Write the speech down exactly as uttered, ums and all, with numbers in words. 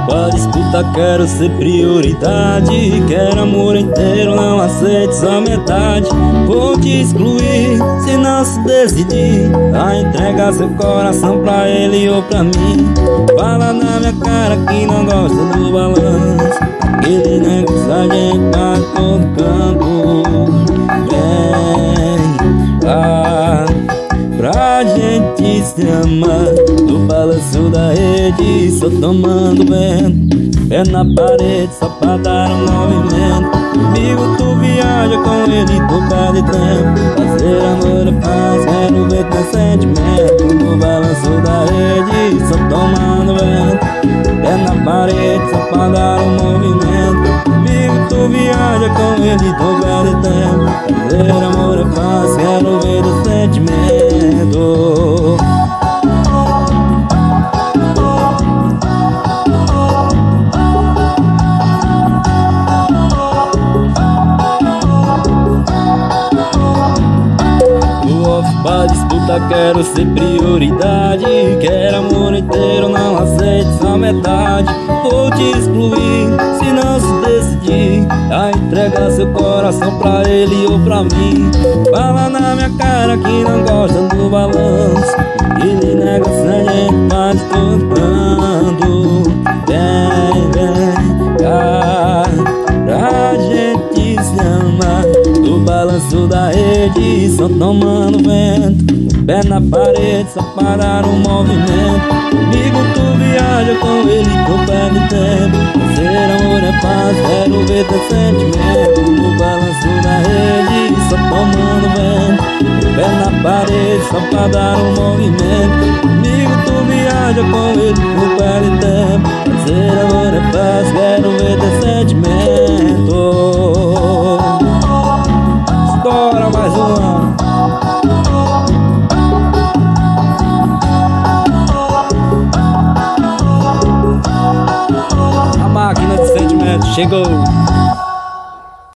Pra disputa quero ser prioridade. Quero amor inteiro, não aceito só metade. Vou te excluir se não se decidir a entregar seu coração pra ele ou pra mim. Fala na minha cara que não gosta do balanço, aquele negócio a gente tá em todo canto. Vem cá pra gente se amar, no balanço da rede, só tomando vento. Pé na parede só pra dar um movimento. Comigo tu viaja, com ele tu perde tempo. Fazer amor é paz, quero ver teu sentimento. No balanço da rede, só tomando vento. Pé na parede só pra dar um movimento. Comigo tu viaja, com ele tu perde tempo. Fazer amor é paz, quero ver teu sentimento. Pra disputa quero ser prioridade. Quero amor inteiro, não aceito só metade. Vou te excluir se não se decidir a entregar seu coração pra ele ou pra mim. Fala na minha cara que não gosta do balanço, ele nega sem gente faz tocando. Vem, vem cá pra gente se amar, no balanço da rede, só tomando vento. Pé na parede, só parar um movimento. Comigo tu viaja, com ele tu perde tempo. Fazer amor é paz, quero ver teu sentimento. No balanço da rede, só tomando vento. Pé na parede, só pra dar um movimento. Comigo tu viaja, com ele tu perde tempo. Fazer amor é paz, quero ver teu sentimento. Estoura mais uma. A máquina de sentimento chegou.